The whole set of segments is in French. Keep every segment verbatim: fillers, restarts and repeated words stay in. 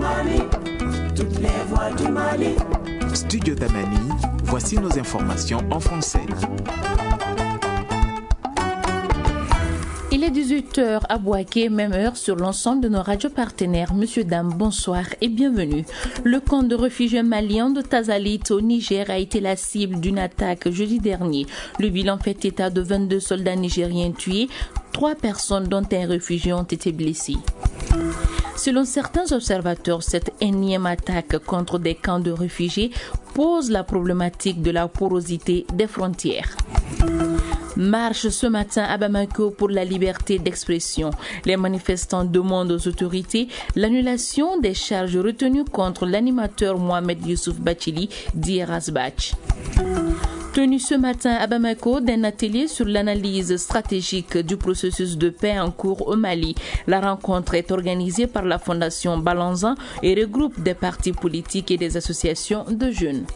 Tamani, toutes les voix du Mali. Studio Tamani, voici nos informations en français. Il est dix-huit heures à Bouaké, même heure sur l'ensemble de nos radios partenaires. Monsieur, dames, bonsoir et bienvenue. Le camp de réfugiés maliens de Tazalit au Niger a été la cible d'une attaque jeudi dernier. Le bilan fait état de vingt-deux soldats nigériens tués. Trois personnes, dont un réfugié, ont été blessées. Selon certains observateurs, cette énième attaque contre des camps de réfugiés pose la problématique de la porosité des frontières. Marche ce matin à Bamako pour la liberté d'expression. Les manifestants demandent aux autorités l'annulation des charges retenues contre l'animateur Mohamed Youssouf Bachili dit Rasbach. Tenu ce matin à Bamako d'un atelier sur l'analyse stratégique du processus de paix en cours au Mali. La rencontre est organisée par la Fondation Balanzan et regroupe des partis politiques et des associations de jeunes.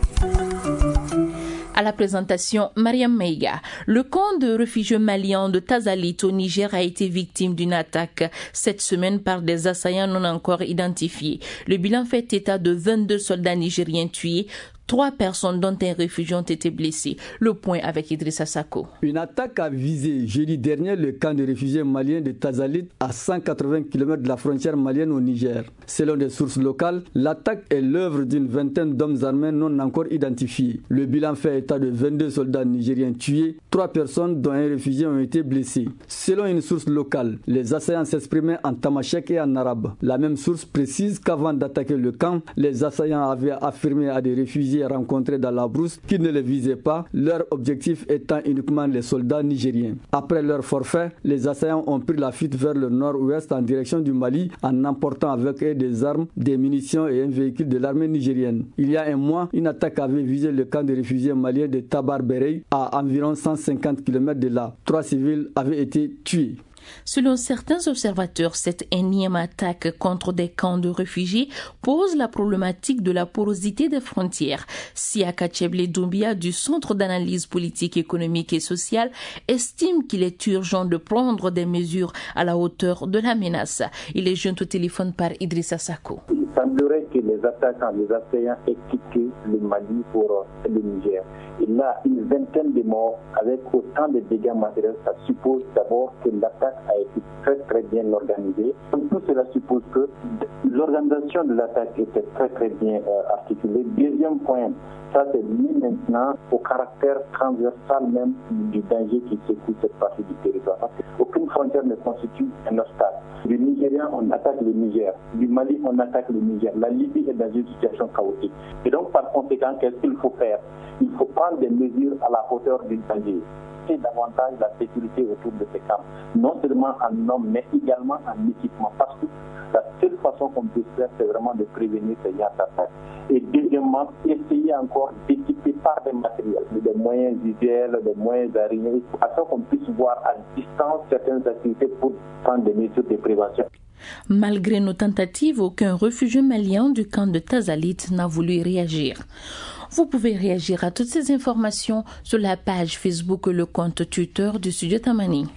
À la présentation, Mariam Meiga. Le camp de réfugiés maliens de Tazalit au Niger a été victime d'une attaque cette semaine par des assaillants non encore identifiés. Le bilan fait état de vingt-deux soldats nigériens tués. Trois personnes, dont un réfugié, ont été blessées. Le point avec Idrissa Sako. Une attaque a visé jeudi dernier le camp de réfugiés maliens de Tazalit à cent quatre-vingts kilomètres de la frontière malienne au Niger. Selon des sources locales, l'attaque est l'œuvre d'une vingtaine d'hommes armés non encore identifiés. Le bilan fait état de vingt-deux soldats nigériens tués. Trois personnes, dont un réfugié, ont été blessées. Selon une source locale, les assaillants s'exprimaient en tamashek et en arabe. La même source précise qu'avant d'attaquer le camp, les assaillants avaient affirmé à des réfugiés rencontrés dans la brousse qui ne les visaient pas, leur objectif étant uniquement les soldats nigériens. Après leur forfait, les assaillants ont pris la fuite vers le nord-ouest en direction du Mali en emportant avec eux des armes, des munitions et un véhicule de l'armée nigérienne. Il y a un mois, une attaque avait visé le camp de réfugiés maliens de Tabar Berey à environ cent cinquante kilomètres de là. Trois civils avaient été tués. Selon certains observateurs, cette énième attaque contre des camps de réfugiés pose la problématique de la porosité des frontières. Siaka Cheble Doumbia du Centre d'analyse politique, économique et sociale estime qu'il est urgent de prendre des mesures à la hauteur de la menace. Il est joint au téléphone par Idrissa Sako. Il semblerait que les attaquants, les assaillants aient quitté le Mali pour le Niger. Il y a une vingtaine de morts avec autant de dégâts matériels. Ça suppose d'abord que l'attaque a été très très bien organisée. Tout cela suppose que l'organisation de l'attaque était très très bien euh, articulée. Deuxième point, ça c'est lié maintenant au caractère transversal même du danger qui secoue cette partie du territoire. Parce qu'aucune frontière ne constitue un obstacle. Du Nigeria, on attaque le Niger. Du Mali, on attaque le Niger. La Libye est dans une situation chaotique. Et donc, par conséquent, qu'est-ce qu'il faut faire? Il faut prendre des mesures à la hauteur du danger. C'est davantage la sécurité autour de ces camps. Non seulement en hommes, mais également en équipement. Parce que la seule façon qu'on peut faire, c'est vraiment de prévenir ces gens d'attaque. Et deuxièmement, essayer encore d'équiper par des matériels, des moyens visuels, des moyens aériens, afin qu'on puisse voir à distance certaines activités pour prendre des mesures de prévention. Malgré nos tentatives, aucun réfugié malien du camp de Tazalit n'a voulu réagir. Vous pouvez réagir à toutes ces informations sur la page Facebook et le compte Twitter du Studio Tamani.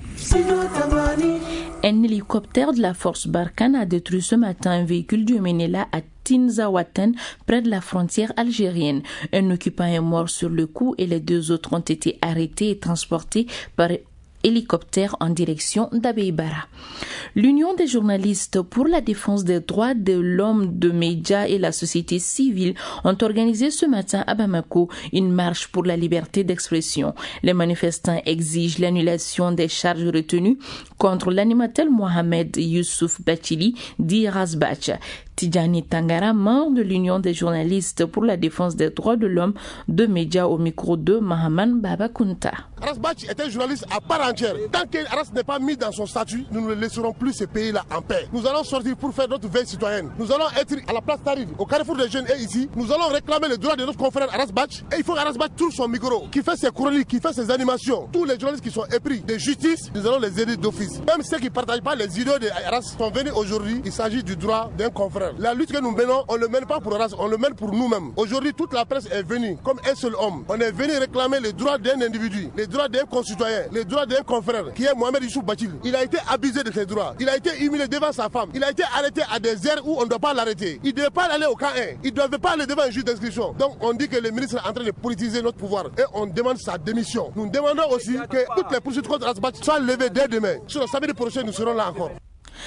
Un hélicoptère de la force Barkhane a détruit ce matin un véhicule du Menela à Tinzaouaten, près de la frontière algérienne. Un occupant est mort sur le coup et les deux autres ont été arrêtés et transportés par hélicoptère en direction d'Abeibara. L'Union des journalistes pour la défense des droits de l'homme de médias et la société civile ont organisé ce matin à Bamako une marche pour la liberté d'expression. Les manifestants exigent l'annulation des charges retenues contre l'animateur Mohamed Youssouf Bachili dit Rasbach. Tidjani Tangara, membre de l'Union des journalistes pour la défense des droits de l'homme de médias au micro de Mahaman Baba Kunta. Rasbach est un journaliste à part entière. Tant qu'Aras n'est pas mis dans son statut, nous ne laisserons plus ce pays-là en paix. Nous allons sortir pour faire notre veille citoyenne. Nous allons être à la place Tarid, au carrefour des jeunes et ici. Nous allons réclamer le droit de notre confrère Rasbach. Et il faut qu'Arasbach tourne son micro, qui fait ses chroniques, qui fait ses animations. Tous les journalistes qui sont épris de justice, nous allons les aider d'office. Même ceux qui ne partagent pas les idées d'Aras sont venus aujourd'hui. Il s'agit du droit d'un confrère. confrères. La lutte que nous menons, on ne le mène pas pour la race, on le mène pour nous-mêmes. Aujourd'hui, toute la presse est venue comme un seul homme. On est venu réclamer les droits d'un individu, les droits d'un concitoyen, les droits d'un confrère, qui est Mohamed Youssouf Bathily. Il a été abusé de ses droits. Il a été humilié devant sa femme. Il a été arrêté à des heures où on ne doit pas l'arrêter. Il ne devait pas aller au camp un. Il ne devait pas aller devant un juge d'inscription. Donc on dit que le ministre est en train de politiser notre pouvoir et on demande sa démission. Nous demandons aussi que toutes les poursuites contre Asbat soient levées dès demain. Sur le samedi prochain, nous serons là encore.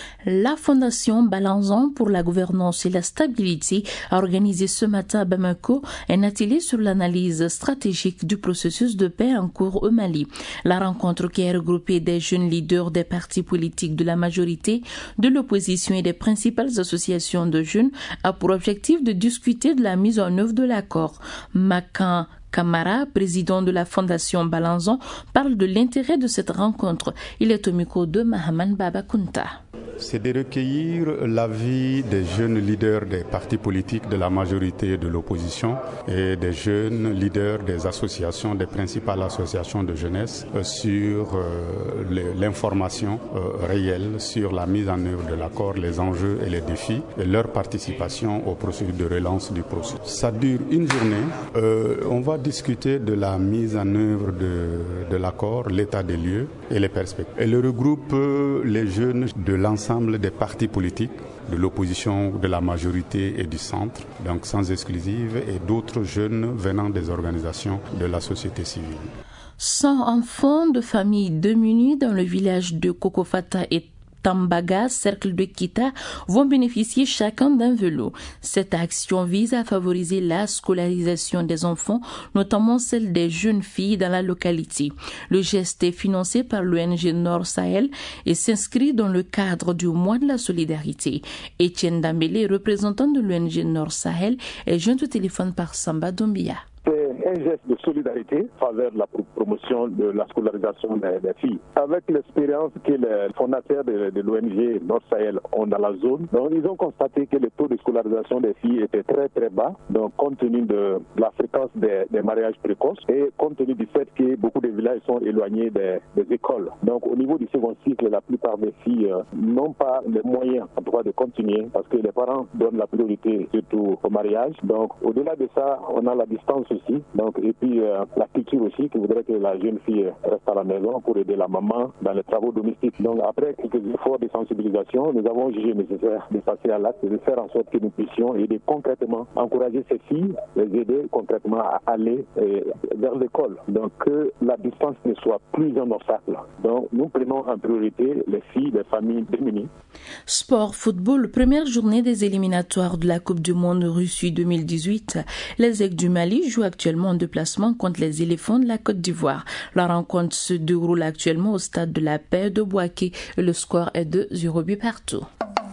La Fondation Balanzan pour la gouvernance et la stabilité a organisé ce matin à Bamako un atelier sur l'analyse stratégique du processus de paix en cours au Mali. La rencontre, qui a regroupé des jeunes leaders des partis politiques de la majorité, de l'opposition et des principales associations de jeunes, a pour objectif de discuter de la mise en œuvre de l'accord. Makan Kamara, président de la Fondation Balanzan, parle de l'intérêt de cette rencontre. Il est au micro de Mahaman Babakunta. C'est de recueillir l'avis des jeunes leaders des partis politiques de la majorité et de l'opposition et des jeunes leaders des associations, des principales associations de jeunesse sur euh, l'information euh, réelle sur la mise en œuvre de l'accord, les enjeux et les défis et leur participation au processus de relance du processus. Ça dure une journée. Euh, on va discuter de la mise en œuvre de, de l'accord, l'état des lieux et les perspectives. Elle regroupe les jeunes de l'ensemble des partis politiques, de l'opposition, de la majorité et du centre, donc sans exclusive, et d'autres jeunes venant des organisations de la société civile. cent enfants de familles démunies dans le village de Kokofata et Tambaga, cercle de Kita, vont bénéficier chacun d'un vélo. Cette action vise à favoriser la scolarisation des enfants, notamment celle des jeunes filles dans la localité. Le geste est financé par l'O N G Nord Sahel et s'inscrit dans le cadre du mois de la solidarité. Etienne Dambélé, représentant de l'O N G Nord Sahel, est joint au téléphone par Samba Doumbia. C'est un geste de solidarité à travers la promotion de la scolarisation des, des filles. Avec l'expérience que les fondateurs de, de l'O N G Nord Sahel ont dans la zone, donc ils ont constaté que le taux de scolarisation des filles était très très bas, donc compte tenu de, de la fréquence des, des mariages précoces et compte tenu du fait que beaucoup de villages sont éloignés des, des écoles. Donc au niveau du second cycle, la plupart des filles euh, n'ont pas les moyens en tout cas de continuer parce que les parents donnent la priorité surtout au mariage. Donc au-delà de ça, on a la distance aussi. Donc, et puis euh, la culture aussi, qui voudrait que la jeune fille reste à la maison pour aider la maman dans les travaux domestiques. Donc après quelques efforts de sensibilisation, nous avons jugé nécessaire de passer à l'acte et de faire en sorte que nous puissions aider concrètement, encourager ces filles, les aider concrètement à aller euh, vers l'école. Donc que la distance ne soit plus un obstacle. Donc nous prenons en priorité les filles, les familles démunies. Sport, football, première journée des éliminatoires de la Coupe du Monde Russie deux mille dix-huit. Les Aigles du Mali jouent actuellement en déplacement contre les éléphants de la Côte d'Ivoire. La rencontre se déroule actuellement au stade de la Paix de Bouaké. Le score est de zéro but partout.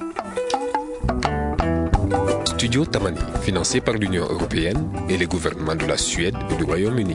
Studio Tamani, financé par l'Union européenne et les gouvernements de la Suède et du Royaume-Uni.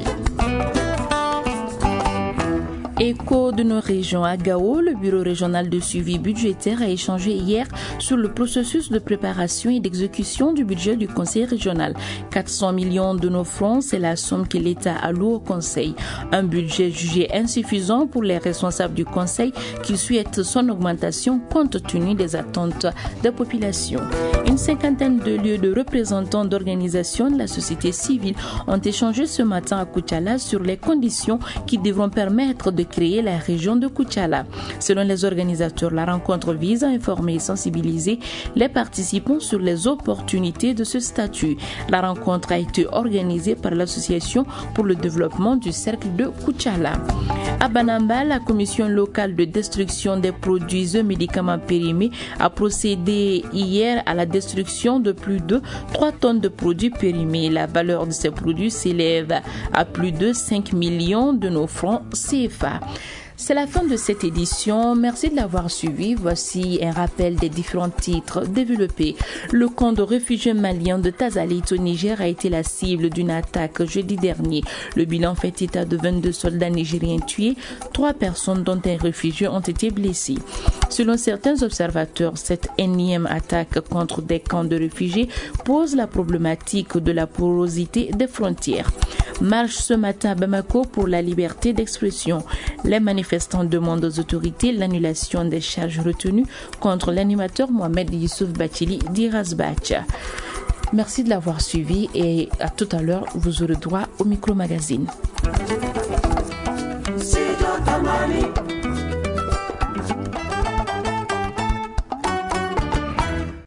Écho de nos régions à Gao, le bureau régional de suivi budgétaire a échangé hier sur le processus de préparation et d'exécution du budget du conseil régional. quatre cents millions de nos francs, c'est la somme que l'État alloue au conseil. Un budget jugé insuffisant pour les responsables du conseil qui souhaitent son augmentation compte tenu des attentes des populations. Une cinquantaine de lieux de représentants d'organisations de la société civile ont échangé ce matin à Koutiala sur les conditions qui devront permettre de créer la région de Koutiala. Selon les organisateurs, la rencontre vise à informer et sensibiliser les participants sur les opportunités de ce statut. La rencontre a été organisée par l'Association pour le développement du cercle de Koutiala. À Banamba, la commission locale de destruction des produits et médicaments périmés a procédé hier à la destruction de plus de trois tonnes de produits périmés. La valeur de ces produits s'élève à plus de cinq millions de nos francs C F A. C'est la fin de cette édition. Merci de l'avoir suivi. Voici un rappel des différents titres développés. Le camp de réfugiés maliens de Tazalit au Niger a été la cible d'une attaque jeudi dernier. Le bilan fait état de vingt-deux soldats nigériens tués. Trois personnes, dont un réfugié, ont été blessées. Selon certains observateurs, cette énième attaque contre des camps de réfugiés pose la problématique de la porosité des frontières. Marche ce matin à Bamako pour la liberté d'expression. Les manifestants demandent aux autorités l'annulation des charges retenues contre l'animateur Mohamed Youssouf Bathily d'Irazbach. Merci de l'avoir suivi et à tout à l'heure, vous aurez droit au micro-magazine. Studio Tamani.